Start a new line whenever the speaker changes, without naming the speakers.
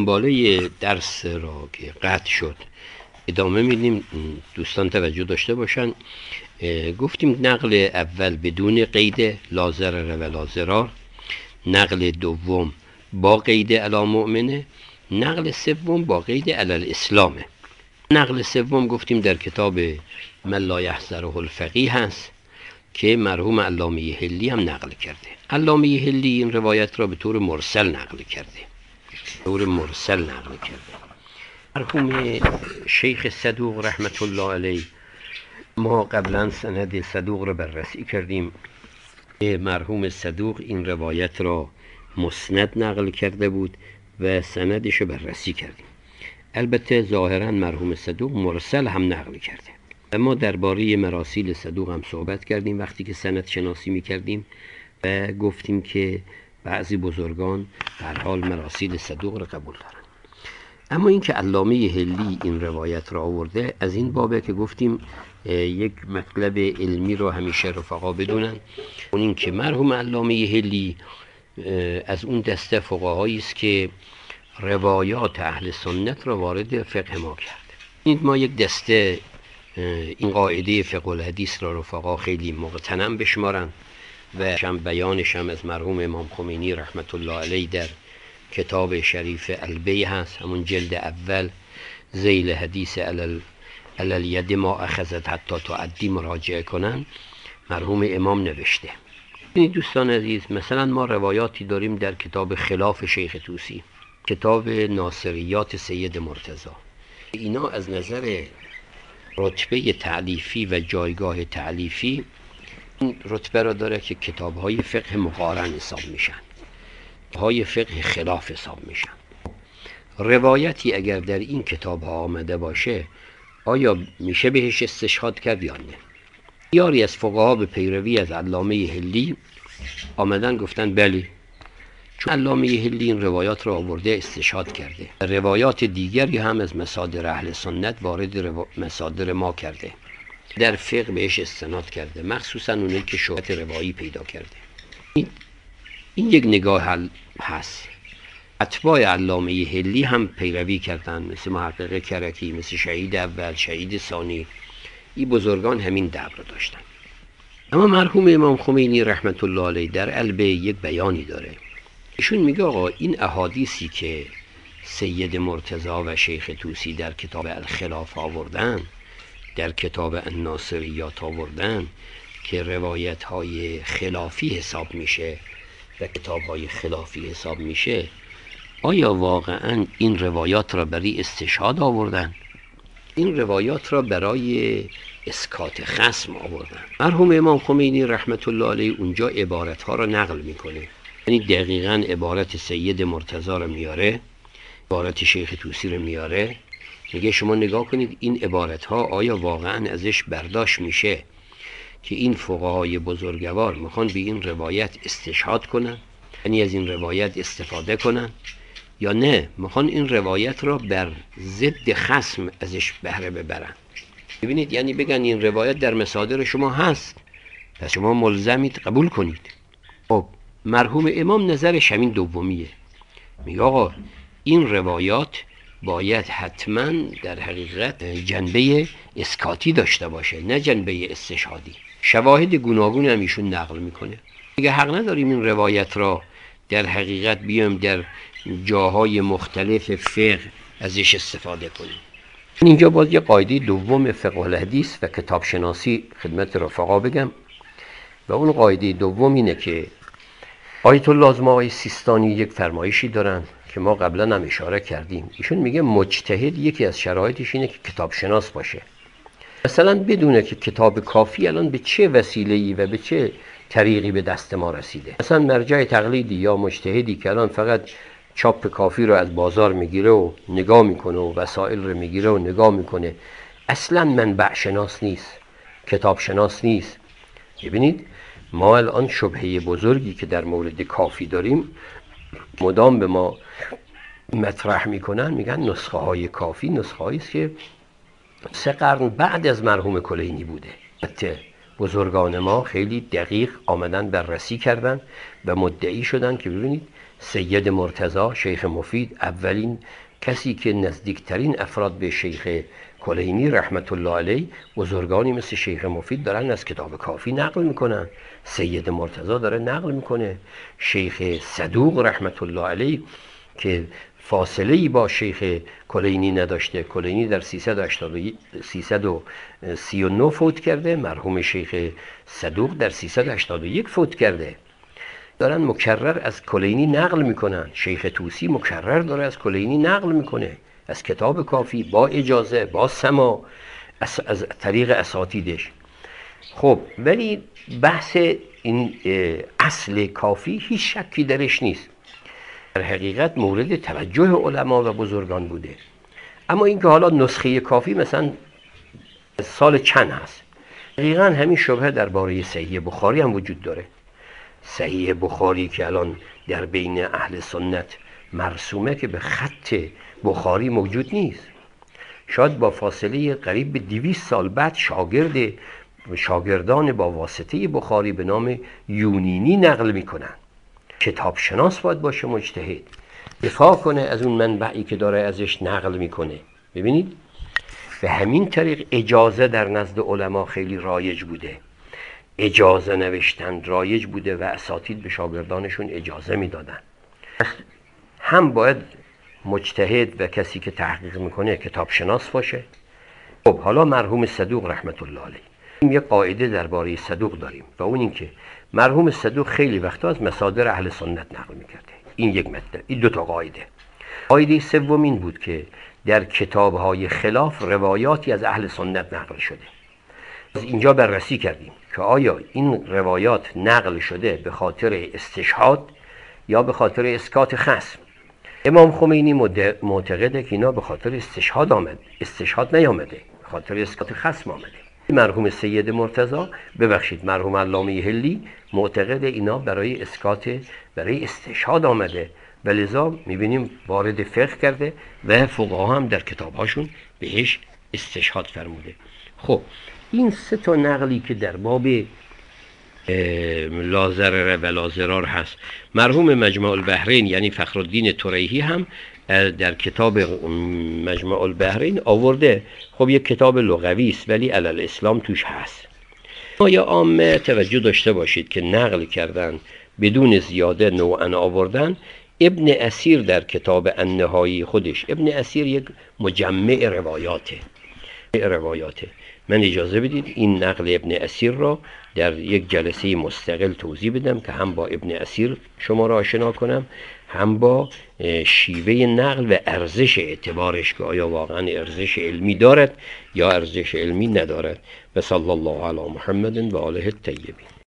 دنباله درس را که قطع شد ادامه میدیم. دوستان توجه داشته باشن. گفتیم نقل اول بدون قید لا ضرر و لا ضرار، نقل دوم با قید علی مؤمنه، نقل سوم با قید علی الاسلامه. نقل سوم گفتیم در کتاب من لا یحذره الفقیه هست که مرحوم علامه حلی هم نقل کرده. علامه حلی این روایت را به طور مرسل نقل کرده. مرحوم شیخ صدوق رحمت الله علیه، ما قبلا سند صدوق را بررسی کردیم. مرحوم صدوق این روایت را مسند نقل کرده بود و سندش رو بررسی کردیم. البته ظاهرا مرحوم صدوق مرسل هم نقل کرده. اما درباره مراسیل صدوق هم صحبت کردیم وقتی که سند شناسی می کردیم و گفتیم که بعضی بزرگان در حال مراسیل صدوق را قبول دارن. اما اینکه علامه حلی این روایت را آورده از این بابه که گفتیم یک مطلب علمی رو همیشه رفقا بدونن، اون این که مرحوم علامه حلی از اون دسته فقهایی است که روایات اهل سنت را وارد فقه ما کرده. این ما یک دسته این قاعده فقه الحدیث را رفقا خیلی مقتنم بشمارن و بیانش هم از مرحوم امام خمینی رحمت الله علیه در کتاب شریف البی هست، همون جلد اول ذیل حدیث علل ید ما اخذت حتی تعدی مراجعه کنن. مرحوم امام نوشته. این دوستان عزیز، مثلا ما روایاتی داریم در کتاب خلاف شیخ طوسی، کتاب ناصریات سید مرتضی. اینا از نظر رتبه تعلیفی و جایگاه تعلیفی این رتبه را داره که کتاب‌های فقه مقارن حساب میشن، های فقه خلاف حساب میشن. روایتی اگر در این کتاب ها آمده باشه آیا میشه بهش استشهاد کرد یا نه؟ یاری از فقها به پیروی از علامه حلی آمدن گفتن بله، چون علامه حلی این روایات را آورده استشهاد کرده. روایات دیگری هم از مصادر اهل سنت وارد مصادر ما کرده، در فقه بهش استناد کرده، مخصوصا اونایی که شهرت روایی پیدا کرده. این یک نگاه هست. اتباع علامه حلی هم پیروی کردن، مثل محقق کرکی، مثل شهید اول، شهید ثانی. این بزرگان همین دعوا رو داشتن. اما مرحوم امام خمینی رحمت الله علیه در البی یک بیانی داره. ایشون میگه آقا این احادیثی که سید مرتضی و شیخ طوسی در کتاب الخلاف آوردن، در کتاب الناصریات آوردن که روایت های خلافی حساب میشه و کتاب های خلافی حساب میشه، آیا واقعا این روایات را برای استشهاد آوردن؟ این روایات را برای اسکات خصم آوردن. مرحوم امام خمینی رحمت الله علیه اونجا عبارت ها را نقل میکنه، یعنی دقیقاً عبارت سید مرتضی را میاره، عبارت شیخ طوسی را میاره، میگه شما نگاه کنید این عبارت ها آیا واقعا ازش برداشت میشه که این فقهای بزرگوار میخوان به این روایت استشهاد کنن، یعنی از این روایت استفاده کنن، یا نه میخوان این روایت را بر ضد خصم ازش بهره ببرن. ببینید، یعنی بگن این روایت در مصادر شما هست، پس شما ملزمید قبول کنید. خب مرحوم امام نظرش همین دومیه، میگه آقا این روایات باید حتما در حقیقت جنبه اسکاتی داشته باشه، نه جنبه استشهادی. شواهد گوناگون هم ایشون نقل میکنه، میگه حق نداریم این روایت را در حقیقت بیایم در جاهای مختلف فقه ازش استفاده کنیم. اینجا باز یه قاعده دوم فقه الحدیث و کتاب شناسی خدمت رفقا بگم، و اون قاعده دوم اینه که آیت الله آقای سیستانی یک فرمایشی دارن که ما قبلا هم اشاره کردیم. ایشون میگه مجتهد یکی از شرایطش اینه که کتاب شناس باشه، مثلا بدونه که کتاب کافی الان به چه وسیله‌ای و به چه طریقی به دست ما رسیده. مثلا مرجع تقلیدی یا مجتهدی که الان فقط چاپ کافی رو از بازار میگیره و نگاه میکنه و وسایل رو میگیره و نگاه میکنه، اصلا منبع شناس نیست، کتاب شناس نیست. ببینید ما الان شبهه بزرگی که در مورد کافی داریم مدام به ما مطرح میکنن، میگن نسخه های کافی نسخه هایی است که 3 قرن بعد از مرحوم کلینی بوده. البته بزرگان ما خیلی دقیق آمدن بررسی کردن و مدعی شدن که ببینید سید مرتضی شیخ مفید اولین کسی که نزدیکترین افراد به شیخ کلینی رحمت الله علیه، بزرگانی مثل شیخ مفید دارن از کتاب کافی نقل میکنن. سید مرتضی داره نقل میکنه. شیخ صدوق رحمت الله علیه که فاصله‌ای با شیخ کلینی نداشته، کلینی در 339 فوت کرده، مرحوم شیخ صدوق در 381 فوت کرده. دارن مکرر از کلینی نقل میکنن. شیخ طوسی مکرر داره از کلینی نقل میکنه از کتاب کافی با اجازه، با سماع، از طریق اساتیدش. خب ولی بحث این اصل کافی هیچ شکی درش نیست، در حقیقت مورد توجه علما و بزرگان بوده. اما اینکه حالا نسخه کافی مثلا سال چند هست، دقیقا همین شبهه درباره صحیح بخاری هم وجود داره. صحیح بخاری که الان در بین اهل سنت مرسومه که به خط بخاری موجود نیست. شاید با فاصله قریب به 200 سال بعد شاگردان با واسطه بخاری به نام یونینی نقل میکنن. کتاب شناس باید باشه، مجتهد، دفاع کنه از اون منبعی که داره ازش نقل میکنه. ببینید به همین طریق اجازه در نزد علما خیلی رایج بوده، اجازه نوشتن رایج بوده و اساتید به شاگردانشون اجازه میدادن. هم باید مجتهد و کسی که تحقیق میکنه کتاب شناس باشه. خب حالا مرحوم صدوق رحمت الله علیه، یک قاعده درباره صدوق داریم و اون این که مرحوم صدوق خیلی وقتا از مصادر اهل سنت نقل میکرده. این یک مطلب. این 2 تا قاعده. قاعده سوم این بود که در کتاب‌های خلاف روایاتی از اهل سنت نقل شده. از اینجا بررسی کردیم که آیا این روایات نقل شده به خاطر استشهاد یا به خاطر اسکات خصم. امام خمینی معتقده که اینا به خاطر استشهاد نیامده، به خاطر اسکات خصم آمده. مرحوم سید مرتضی، مرحوم علامه حلی معتقد اینا برای استشهاد آمده و لذا میبینیم وارد فقه کرده و فقها هم در کتابهاشون بهش استشهاد فرموده. خب این 3 تا نقلی که در باب لا ضرر و لا ضرار هست، مرحوم مجمع البحرین یعنی فخرالدین تریحی هم در کتاب مجمع البحرین آورده. خب یک کتاب لغوی است ولی علل اسلام توش هست. یا عامه توجه داشته باشید که نقل کردن بدون زیاده نوعا آوردن. ابن اسیر در کتاب النهایی خودش، ابن اسیر یک مجمع روایاته. من اجازه بدید این نقل ابن اسیر را در یک جلسه مستقل توضیح بدم که هم با ابن اسیر شما را آشنا کنم، هم با شیوه نقل و ارزش اعتبارش که آیا واقعا ارزش علمی دارد یا ارزش علمی ندارد. و صلی الله علی محمد و آله الطیبین.